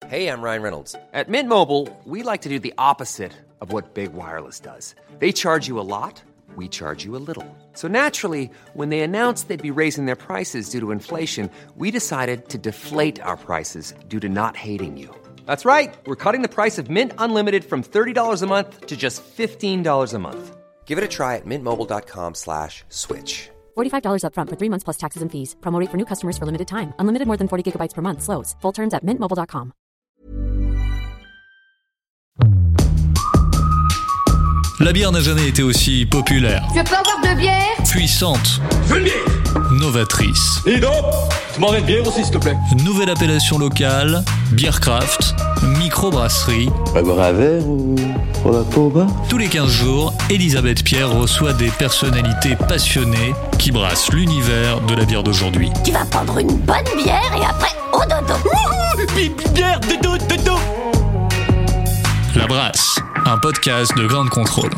Hey, I'm Ryan Reynolds. At Mint Mobile, we like to do the opposite of what Big Wireless does. They charge you a lot, we charge you a little. So naturally, when they announced they'd be raising their prices due to inflation, we decided to deflate our prices due to not hating you. That's right. We're cutting the price of Mint Unlimited from $30 a month to just $15 a month. Give it a try at mintmobile.com/switch. $45 up front for 3 months plus taxes and fees. Promo rate for new customers for limited time. Unlimited more than 40 gigabytes per month. Slows full terms at mintmobile.com. La bière n'a jamais été aussi populaire. Je peux avoir de bière ? Puissante. Je veux une bière. Novatrice. Et donc, tu m'en mets une bière aussi, s'il te plaît. Nouvelle appellation locale, Beer Craft, microbrasserie. On va boire un verre ou on va pas au bar ? Tous les 15 jours, Elisabeth Pierre reçoit des personnalités passionnées qui brassent l'univers de la bière d'aujourd'hui. Tu vas prendre une bonne bière et après au dodo. Bière, dodo. La Brasse, un podcast de Grande Contrôle.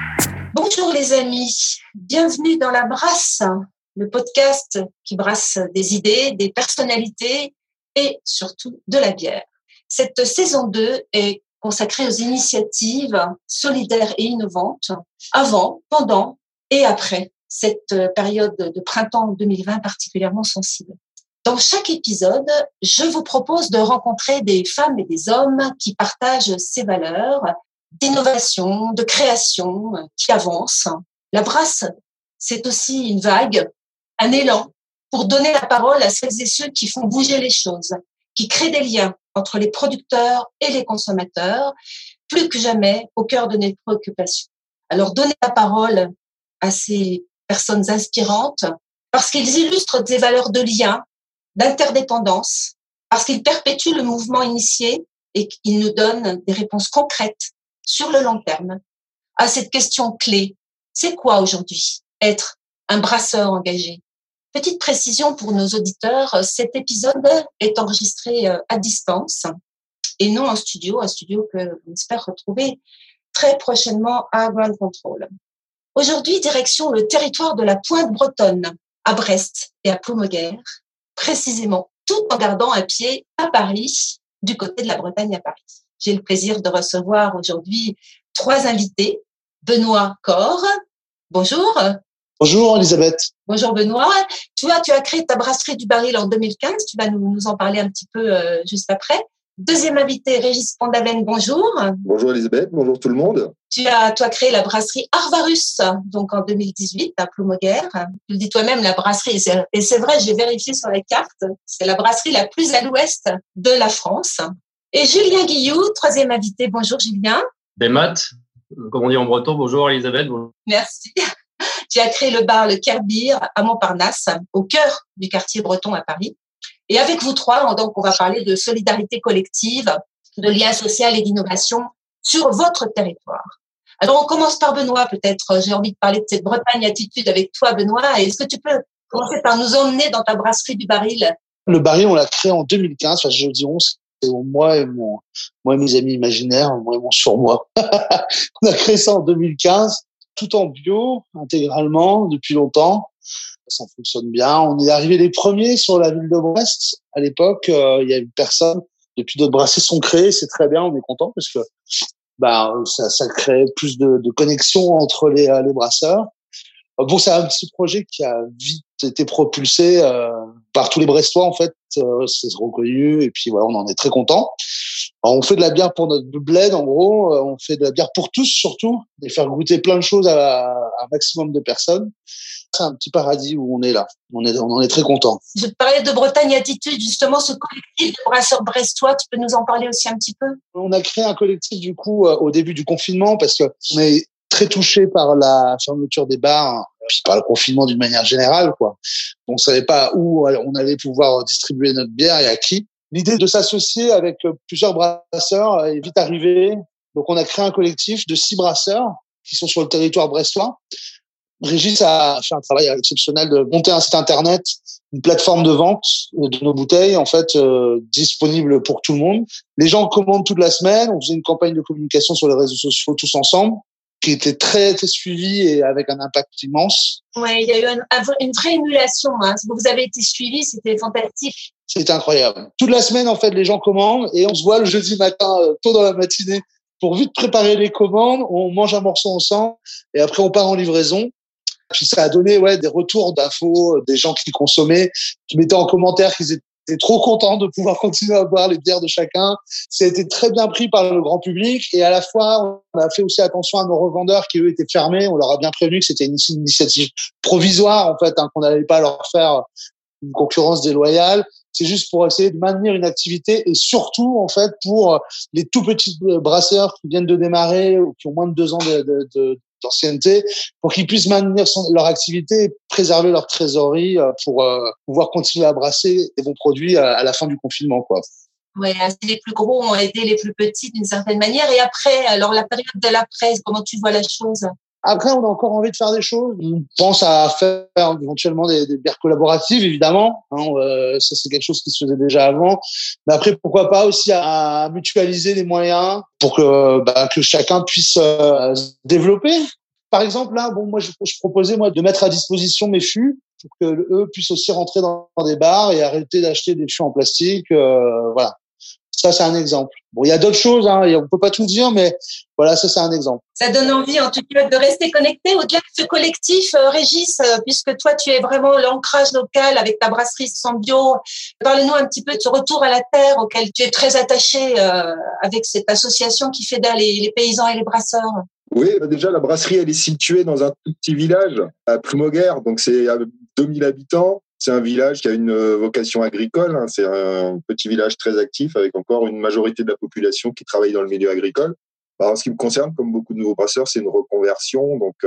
Bonjour les amis, bienvenue dans La Brasse, le podcast qui brasse des idées, des personnalités et surtout de la bière. Cette saison 2 est consacrée aux initiatives solidaires et innovantes avant, pendant et après cette période de printemps 2020 particulièrement sensible. Dans chaque épisode, je vous propose de rencontrer des femmes et des hommes qui partagent ces valeurs d'innovation, de création, qui avancent. La brasse, c'est aussi une vague, un élan pour donner la parole à celles et ceux qui font bouger les choses, qui créent des liens entre les producteurs et les consommateurs, plus que jamais au cœur de nos préoccupations. Alors, donner la parole à ces personnes inspirantes parce qu'ils illustrent des valeurs de lien, d'interdépendance, parce qu'ils perpétuent le mouvement initié et qu'ils nous donnent des réponses concrètes sur le long terme à cette question clé. C'est quoi aujourd'hui être un brasseur engagé ? Petite précision pour nos auditeurs, cet épisode est enregistré à distance et non en studio, un studio que j'espère retrouver très prochainement à Ground Control. Aujourd'hui, direction le territoire de la Pointe Bretonne, à Brest et à Plomoguer, précisément, tout en gardant un pied à Paris, du côté de la Bretagne à Paris. J'ai le plaisir de recevoir aujourd'hui 3 invités. Benoît Corre, bonjour. Bonjour Elisabeth. Bonjour Benoît. Tu as créé ta brasserie du Baril en 2015. Tu vas nous en parler un petit peu juste après. Deuxième invité, Régis Pendaven, bonjour. Bonjour Elisabeth, bonjour tout le monde. Tu as créé la brasserie Arvarus, donc en 2018 à Plomoguer. Tu le dis toi-même, la brasserie, et c'est vrai, j'ai vérifié sur la carte, c'est la brasserie la plus à l'ouest de la France. Et Julien Guillou, troisième invité, bonjour Julien. Des maths, comme on dit en breton, bonjour Elisabeth. Bonjour. Merci. Tu as créé le bar Le Kerbier à Montparnasse, au cœur du quartier breton à Paris. Et avec vous trois, donc, on va parler de solidarité collective, de lien social et d'innovation sur votre territoire. Alors, on commence par Benoît, peut-être. J'ai envie de parler de cette Bretagne attitude avec toi, Benoît. Est-ce que tu peux commencer par nous emmener dans ta brasserie du Baril ? Le Baril, on l'a créé en 2015. Enfin, je dis on, c'est moi et mes amis imaginaires, moi et mon surmoi. On a créé ça en 2015, tout en bio, intégralement, depuis longtemps. Ça fonctionne bien. On est arrivé les premiers sur la ville de Brest. À l'époque, il y a une personne. Depuis, d'autres brasseries sont créées. C'est très bien. On est content parce que ça crée plus de connexion entre les brasseurs. Bon, c'est un petit projet qui a vite été propulsé par tous les Brestois, en fait. C'est reconnu. Et puis, voilà, on en est très content. On fait de la bière pour notre bled, en gros. On fait de la bière pour tous, surtout. Et faire goûter plein de choses à un maximum de personnes. C'est un petit paradis où on est là. On en est très content. Je parlais de Bretagne Attitude, justement, ce collectif de brasseurs brestois. Tu peux nous en parler aussi un petit peu ? On a créé un collectif, du coup, au début du confinement, parce que on est très touché par la fermeture des bars, puis par le confinement d'une manière générale, quoi. On savait pas où on allait pouvoir distribuer notre bière et à qui. L'idée de s'associer avec plusieurs brasseurs est vite arrivée. Donc, on a créé un collectif de 6 brasseurs qui sont sur le territoire brestois. Régis a fait un travail exceptionnel de monter un site internet, une plateforme de vente de nos bouteilles, en fait, disponible pour tout le monde. Les gens commandent toute la semaine. On faisait une campagne de communication sur les réseaux sociaux tous ensemble, qui était très suivie et avec un impact immense. Ouais, il y a eu une vraie émulation, hein. Vous avez été suivis, c'était fantastique. C'est incroyable. Toute la semaine, en fait, les gens commandent et on se voit le jeudi matin, tôt dans la matinée, pour vite préparer les commandes. On mange un morceau ensemble et après, on part en livraison. Puis ça a donné des retours d'infos, des gens qui consommaient, qui mettaient en commentaire qu'ils étaient trop contents de pouvoir continuer à boire les bières de chacun. Ça a été très bien pris par le grand public et à la fois, on a fait aussi attention à nos revendeurs qui, eux, étaient fermés. On leur a bien prévenu que c'était une initiative provisoire, en fait, qu'on n'allait pas leur faire une concurrence déloyale. C'est juste pour essayer de maintenir une activité et surtout, en fait, pour les tout petits brasseurs qui viennent de démarrer ou qui ont moins de 2 ans d'ancienneté, pour qu'ils puissent maintenir leur activité et préserver leur trésorerie pour pouvoir continuer à brasser des bons produits à la fin du confinement, quoi. Ouais, les plus gros ont aidé les plus petits d'une certaine manière. Et après, alors la période de l'après, comment tu vois la chose? Après, on a encore envie de faire des choses. On pense à faire éventuellement des bières collaboratives, évidemment. Ça, c'est quelque chose qui se faisait déjà avant. Mais après, pourquoi pas aussi à mutualiser les moyens pour que chacun puisse se développer. Par exemple, là, moi, je proposais de mettre à disposition mes fûts pour que eux puissent aussi rentrer dans des bars et arrêter d'acheter des fûts en plastique. Voilà. Ça, c'est un exemple. Bon, il y a d'autres choses, on peut pas tout dire, mais voilà, ça, c'est un exemple. Ça donne envie, en tout cas, de rester connecté au-delà de ce collectif, Régis, puisque toi, tu es vraiment l'ancrage local avec ta brasserie sans bio. Parle-nous un petit peu de ce retour à la terre auquel tu es très attaché avec cette association qui fédère les paysans et les brasseurs. Oui, déjà, la brasserie, elle est située dans un tout petit village, à Plumoguer, donc c'est à 2000 habitants. C'est un village qui a une vocation agricole. C'est un petit village très actif avec encore une majorité de la population qui travaille dans le milieu agricole. Alors, en ce qui me concerne, comme beaucoup de nouveaux brasseurs, c'est une reconversion. Donc,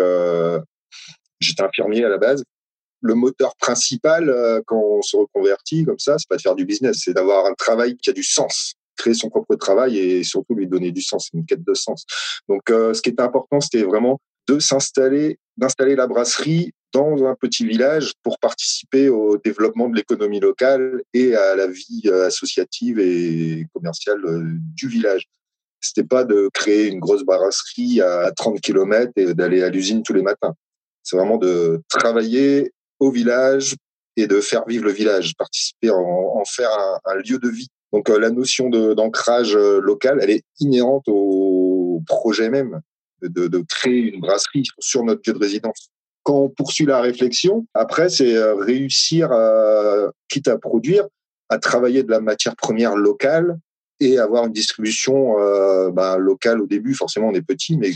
j'étais infirmier à la base. Le moteur principal, quand on se reconvertit comme ça, c'est pas de faire du business, c'est d'avoir un travail qui a du sens. Créer son propre travail et surtout lui donner du sens. C'est une quête de sens. Donc, ce qui était important, c'était vraiment d'installer la brasserie dans un petit village pour participer au développement de l'économie locale et à la vie associative et commerciale du village. C'était pas de créer une grosse brasserie à 30 km et d'aller à l'usine tous les matins. C'est vraiment de travailler au village et de faire vivre le village, participer, en faire un lieu de vie. Donc la notion d'ancrage local, elle est inhérente au projet même de créer une brasserie sur notre lieu de résidence. Quand on poursuit la réflexion, après, c'est réussir, quitte à produire, à travailler de la matière première locale et avoir une distribution locale au début. Forcément, on est petit, mais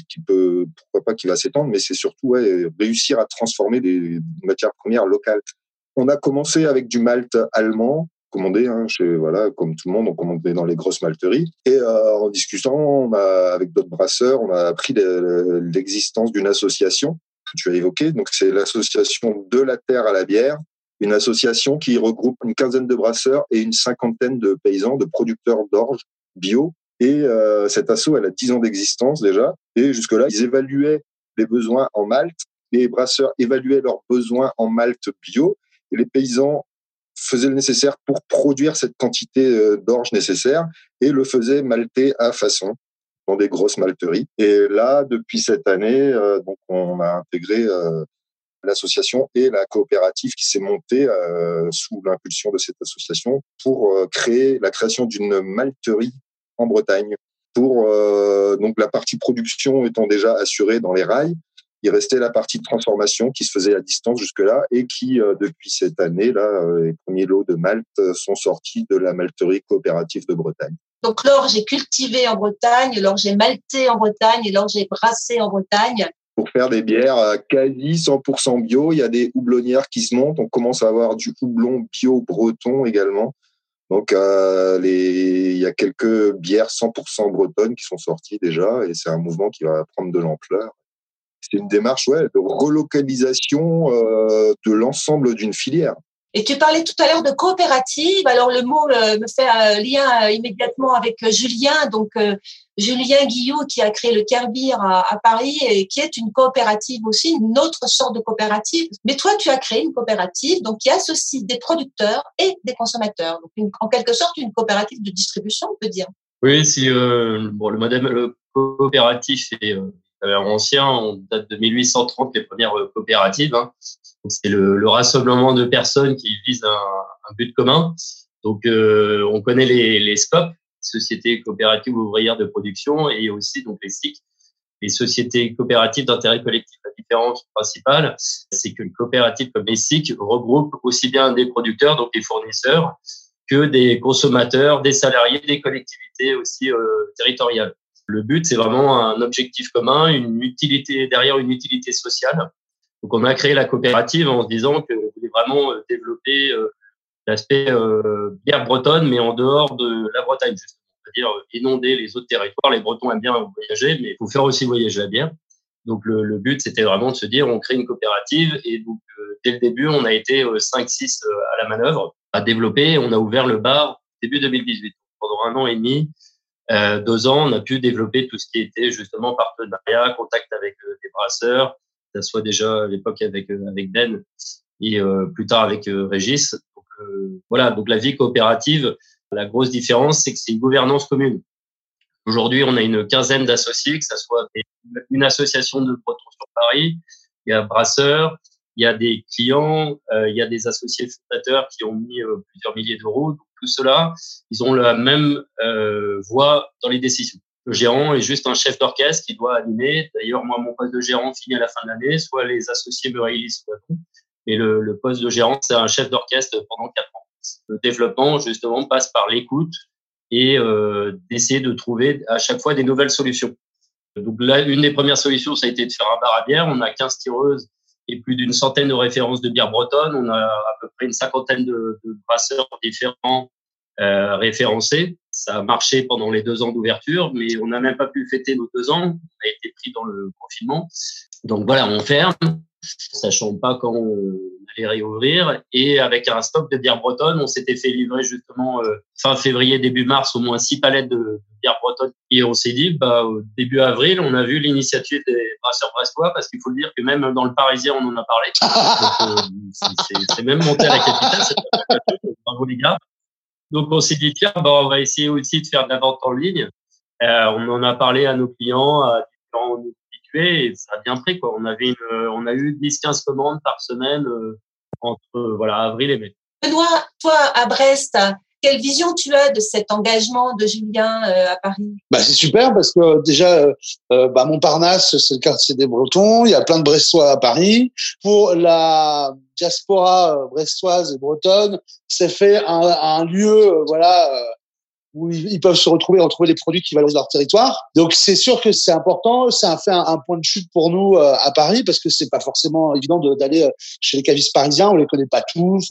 qui va s'étendre. Mais c'est surtout réussir à transformer des matières premières locales. On a commencé avec du malt allemand, commandé, comme tout le monde, on commandait dans les grosses malteries. Et en discutant avec d'autres brasseurs, on a appris l'existence d'une association que tu as évoquée. Donc, c'est l'association De la Terre à la Bière, une association qui regroupe une quinzaine de brasseurs et une cinquantaine de paysans, de producteurs d'orge bio. Et cette asso, elle a 10 ans d'existence déjà. Et jusque-là, ils évaluaient les besoins en malt. Les brasseurs évaluaient leurs besoins en malt bio. Et les paysans faisaient le nécessaire pour produire cette quantité d'orge nécessaire et le faisaient malter à façon dans des grosses malteries. Et là, depuis cette année, donc on a intégré l'association et la coopérative qui s'est montée sous l'impulsion de cette association pour créer la création d'une malterie en Bretagne. Donc la partie production étant déjà assurée dans les rails, il restait la partie de transformation qui se faisait à distance jusque-là et qui, depuis cette année-là, les premiers lots de malt sont sortis de la malterie coopérative de Bretagne. Donc l'orge est cultivée en Bretagne, l'orge est maltée en Bretagne et l'orge est brassée en Bretagne. Pour faire des bières quasi 100% bio, il y a des houblonnières qui se montent. On commence à avoir du houblon bio breton également. Donc, il y a quelques bières 100% bretonnes qui sont sorties déjà et c'est un mouvement qui va prendre de l'ampleur. C'est une démarche de relocalisation de l'ensemble d'une filière. Et tu parlais tout à l'heure de coopérative. Alors, le mot me fait un lien immédiatement avec Julien. Donc, Julien Guillot qui a créé le Kerbir à Paris et qui est une coopérative aussi, une autre sorte de coopérative. Mais toi, tu as créé une coopérative donc qui associe des producteurs et des consommateurs. Donc, en quelque sorte, une coopérative de distribution, on peut dire. Oui, le modèle coopératif, c'est ancien. On date de 1830, les premières coopératives. C'est le rassemblement de personnes qui visent un but commun. Donc, on connaît les SCOP, Sociétés coopératives ouvrières de production, et aussi donc les SIC, les sociétés coopératives d'intérêt collectif. La différence principale, c'est que les coopératives comme les SIC regroupent aussi bien des producteurs, donc des fournisseurs, que des consommateurs, des salariés, des collectivités aussi territoriales. Le but, c'est vraiment un objectif commun, une utilité derrière une utilité sociale. Donc, on a créé la coopérative en se disant qu'on voulait vraiment développer l'aspect bière bretonne, mais en dehors de la Bretagne, justement. C'est-à-dire inonder les autres territoires. Les Bretons aiment bien voyager, mais il faut faire aussi voyager la bière. Donc, le but, c'était vraiment de se dire, on crée une coopérative. Et donc, dès le début, on a été 5-6 à la manœuvre, à développer. On a ouvert le bar début 2018. Pendant 1 an et demi, 2 ans, on a pu développer tout ce qui était justement partenariat, contact avec des brasseurs. Ça soit déjà à l'époque avec Ben et plus tard avec Régis. Donc, voilà, donc la vie coopérative, la grosse différence, c'est que c'est une gouvernance commune. Aujourd'hui, on a une 15aine d'associés, que ça soit une association de Bretons sur Paris, il y a Brasseurs, il y a des clients, il y a des associés fondateurs qui ont mis plusieurs milliers d'euros. Donc, tout cela, ils ont la même voix dans les décisions. Le gérant est juste un chef d'orchestre qui doit animer. D'ailleurs, moi, mon poste de gérant finit à la fin de l'année. Soit les associés me réélisent, soit non. Et le poste de gérant, c'est un chef d'orchestre pendant 4 ans. Le développement, justement, passe par l'écoute et d'essayer de trouver à chaque fois des nouvelles solutions. Donc là, une des premières solutions, ça a été de faire un bar à bière. On a 15 tireuses et plus d'une centaine de références de bière bretonne. On a à peu près une 50aine de brasseurs différents référencés. Ça a marché pendant les 2 ans d'ouverture, mais on n'a même pas pu fêter nos 2 ans. On a été pris dans le confinement. Donc voilà, on ferme, sachant pas quand on allait réouvrir. Et avec un stock de bière bretonne, on s'était fait livrer justement fin février, début mars, au moins 6 palettes de bière bretonne. Et on s'est dit, au début avril, on a vu l'initiative des brasseurs brestois, parce qu'il faut le dire que même dans le Parisien, on en a parlé. Donc, c'est même monté à la capitale. Bravo les gars. Donc, on s'est dit, tiens, on va essayer aussi de faire de la vente en ligne. On en a parlé à nos clients, à différents habitués, et ça a bien pris, quoi. On a eu 10-15 commandes par semaine entre avril et mai. Benoît, toi, à Brest, quelle vision tu as de cet engagement de Julien à Paris? C'est super parce que déjà, Montparnasse, c'est le quartier des Bretons. Il y a plein de Brestois à Paris. Pour la diaspora brestoise et bretonne, c'est fait un lieu, où ils peuvent se retrouver, retrouver les produits qui valorisent leur territoire. Donc c'est sûr que c'est important. Ça a fait un point de chute pour nous à Paris parce que c'est pas forcément évident d'aller chez les cavistes parisiens. On les connaît pas tous.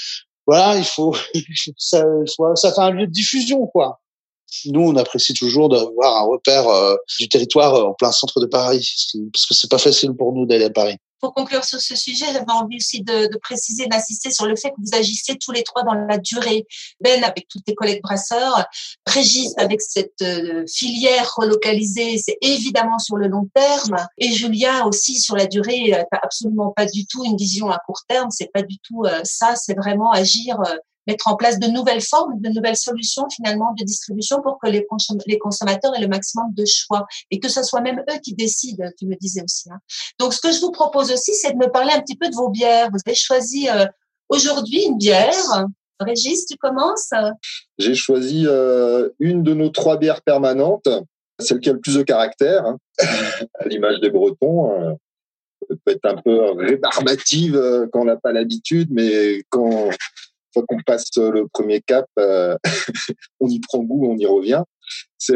Il faut ça fait un lieu de diffusion, quoi. Nous, on apprécie toujours d'avoir un repère du territoire en plein centre de Paris, parce que c'est pas facile pour nous d'aller à Paris. Pour conclure sur ce sujet, j'avais envie aussi de préciser, d'insister sur le fait que vous agissez tous les 3 dans la durée. Ben, avec tous tes collègues brasseurs, Régis, avec cette filière relocalisée, c'est évidemment sur le long terme, et Julien aussi sur la durée, absolument pas du tout une vision à court terme, c'est pas du tout ça, c'est vraiment agir, mettre en place de nouvelles formes, de nouvelles solutions finalement de distribution pour que les consommateurs aient le maximum de choix et que ce soit même eux qui décident, tu me disais aussi. Donc, ce que je vous propose aussi, c'est de me parler un petit peu de vos bières. Vous avez choisi aujourd'hui une bière. Régis, tu commences? J'ai choisi une de nos 3 bières permanentes, celle qui a le plus de caractère, à l'image des Bretons. Elle peut être un peu rébarbative quand on n'a pas l'habitude, mais une fois qu'on passe le premier cap, on y prend goût, on y revient. C'est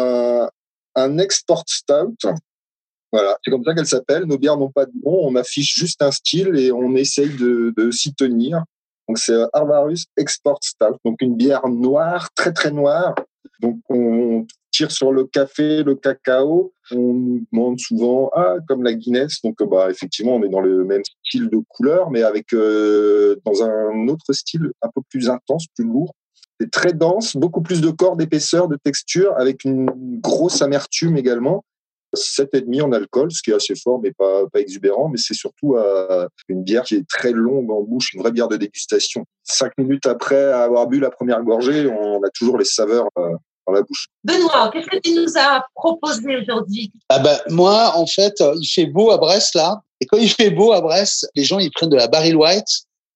un export stout. Voilà, c'est comme ça qu'elle s'appelle. Nos bières n'ont pas de nom. On affiche juste un style et on essaye de s'y tenir. Donc, c'est Arvarus Export Stout. Donc, une bière noire, très, très noire. Donc, on tire sur le café, le cacao. On nous demande souvent, comme la Guinness. Donc, effectivement, on est dans le même style de couleur, mais avec, dans un autre style un peu plus intense, plus lourd. C'est très dense, beaucoup plus de corps, d'épaisseur, de texture, avec une grosse amertume également. 7,5 en alcool, ce qui est assez fort, mais pas exubérant. Mais c'est surtout une bière qui est très longue en bouche, une vraie bière de dégustation. 5 minutes après avoir bu la première gorgée, on a toujours les saveurs dans la bouche. Benoît, qu'est-ce que tu nous as proposé aujourd'hui? Moi, en fait, il fait beau à Brest, là. Et quand il fait beau à Brest, les gens, ils prennent de la Barry White.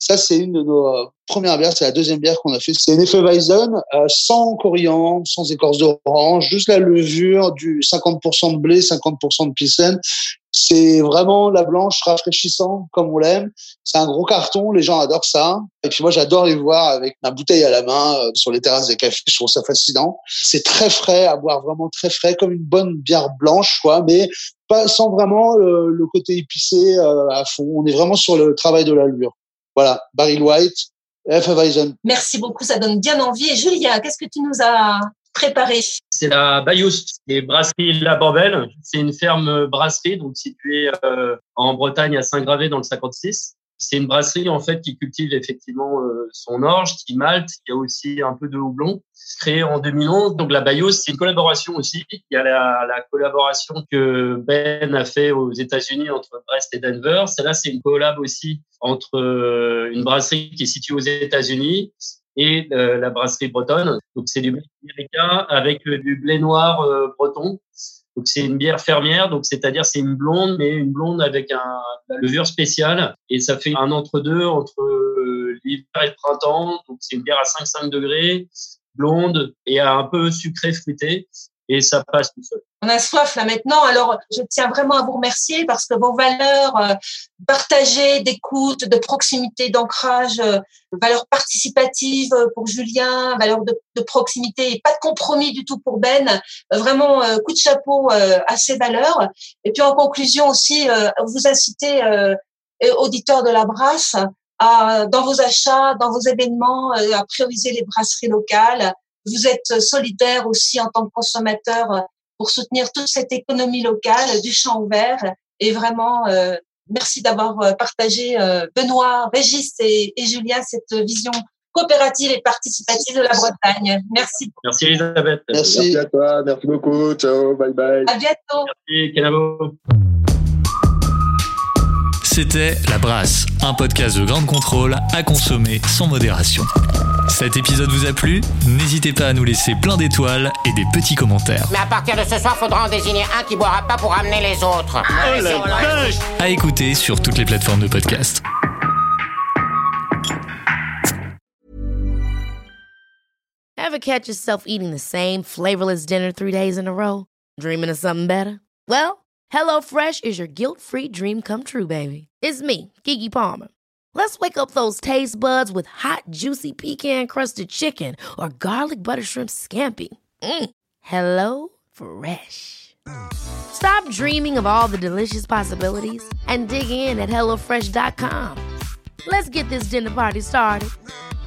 Ça, c'est une de nos premières bières. C'est la deuxième bière qu'on a fait. C'est une Hefeweizen, sans coriandre, sans écorce d'orange, juste la levure, du 50% de blé, 50% de Pilsen. C'est vraiment la blanche rafraîchissant, comme on l'aime. C'est un gros carton. Les gens adorent ça. Et puis moi, j'adore les voir avec ma bouteille à la main sur les terrasses des cafés. Je trouve ça fascinant. C'est très frais, à boire vraiment très frais, comme une bonne bière blanche, quoi, mais pas sans vraiment le côté épicé à fond. On est vraiment sur le travail de la levure. Voilà, Barrel White, Hefeweizen. Merci beaucoup, ça donne bien envie. Et Julien, qu'est-ce que tu nous as préparé? C'est la Bayoust, les brasseries La Bordelle. C'est une ferme brasserie donc située en Bretagne à Saint-Gravé dans le 56. C'est une brasserie en fait qui cultive effectivement son orge, qui malte. Il y a aussi un peu de houblon. Créée en 2011. Donc la Bayoust, c'est une collaboration aussi. Il y a la collaboration que Ben a fait aux États-Unis entre Brest et Denver. Celle-là, c'est une collab aussi entre une brasserie qui est située aux États-Unis et la brasserie bretonne. Donc c'est du blé américain avec du blé noir breton. Donc c'est une bière fermière, donc c'est-à-dire c'est une blonde, mais une blonde avec la levure spéciale, et ça fait un entre-deux entre l'hiver et le printemps. Donc c'est une bière à 5,5 degrés, blonde et un peu sucrée fruitée, et ça passe tout seul. On a soif là maintenant, alors je tiens vraiment à vous remercier parce que vos valeurs partagées d'écoute, de proximité, d'ancrage, valeurs participatives pour Julien, valeurs de proximité et pas de compromis du tout pour Ben, vraiment coup de chapeau à ces valeurs. Et puis en conclusion aussi, vous incitez auditeurs de la Brasse dans vos achats, dans vos événements, à prioriser les brasseries locales. Vous êtes solidaire aussi en tant que consommateur pour soutenir toute cette économie locale du champ ouvert. Et vraiment, merci d'avoir partagé, Benoît, Régis et Julien, cette vision coopérative et participative de la Bretagne. Merci. Merci Elisabeth. Merci à toi. Merci beaucoup. Ciao. Bye bye. À bientôt. Merci Kenavo. C'était La Brasse, un podcast de Grande Contrôle à consommer sans modération. Cet épisode vous a plu? N'hésitez pas à nous laisser plein d'étoiles et des petits commentaires. Mais à partir de ce soir, faudra en désigner un qui boira pas pour amener les autres. Oh la vache! À écouter sur toutes les plateformes de podcast. Ever catch yourself eating the same flavorless dinner 3 days in a row? Dreaming of something better? Well, HelloFresh is your guilt-free dream come true, baby. It's me, Keke Palmer. Let's wake up those taste buds with hot, juicy pecan-crusted chicken or garlic butter shrimp scampi. Hello Fresh. Stop dreaming of all the delicious possibilities and dig in at HelloFresh.com. Let's get this dinner party started.